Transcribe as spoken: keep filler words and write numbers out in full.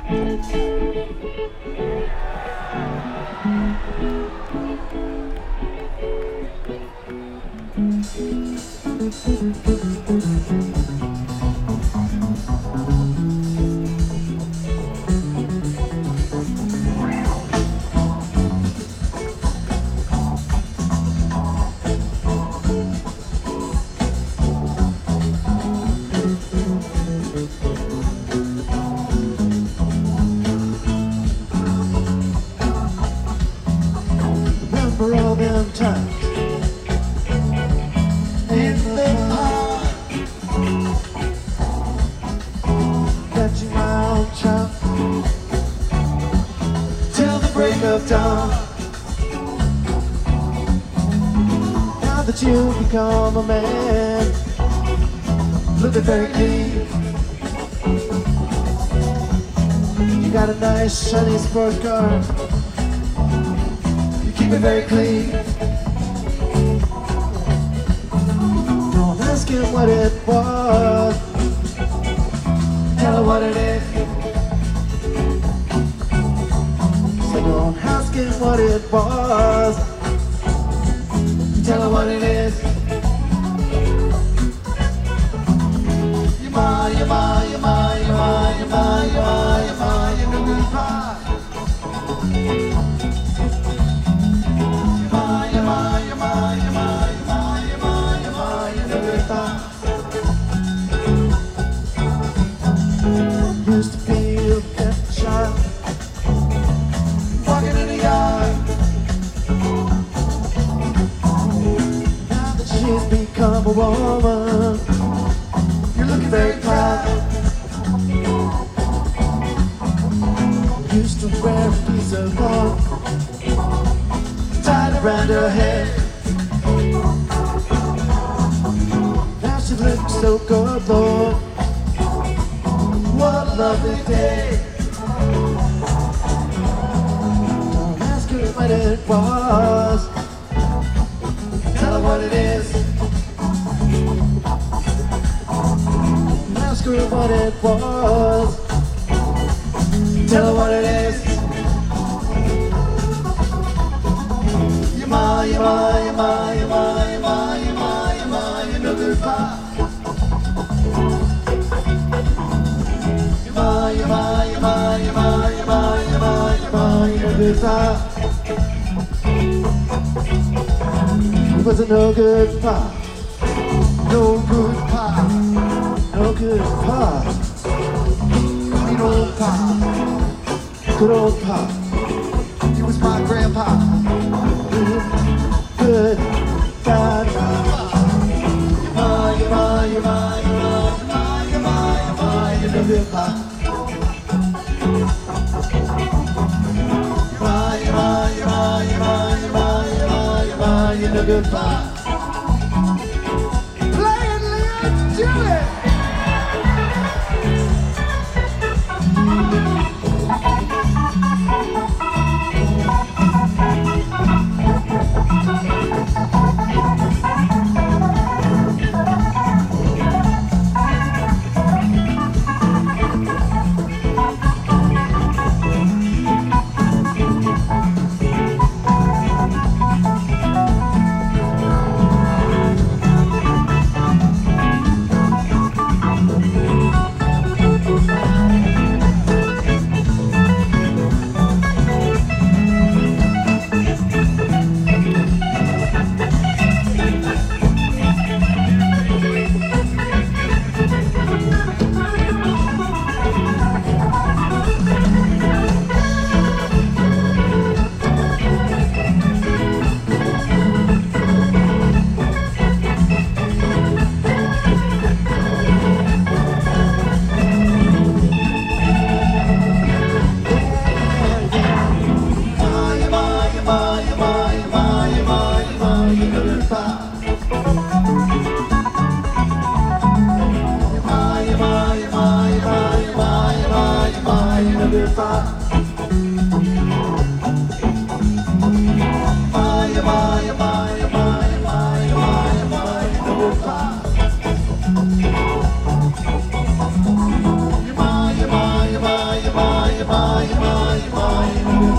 Remember all them times in the park, catching my own child till the break of dawn. Now that you've become a man, looking very clean. You got a nice shiny sports car, you keep it very clean. Don't ask him what it was, tell her what it is. So don't ask him what it was, tell her what it is. Your ma, your ma, your ma, your ma, your ma, your ma, your ma, your no good pie. Your ma, your ma, your ma, your ma, your ma, your ma, your ma, your no good pie. Used to be a pet child, walking in the yard. Now that she's become a woman, you're looking very proud. Used to wear a piece of rope tied around her head. Now she looks so good, Lord. What a lovely day. Don't ask her what it was, tell her what it is. Ask her what it was, tell her what it is. Your ma, your ma, your ma, your ma, your ma, your ma, your ma, your no good pie. Your ma, your ma, your ma, your ma, your ma, your ma, your ma, your no good pie. It was a no good pie, no good pie. No good pa, sweet old pa, good old pa. He was my grandpa. Good, good God. Your ma, your ma, your ma, your ma, your ma, your ma, your no good pa. Your ma, your ma, your ma, your ma, your ma, your ma, your ma, your no good pa. Play it, Leon, do it. Bye. my, my, my, my.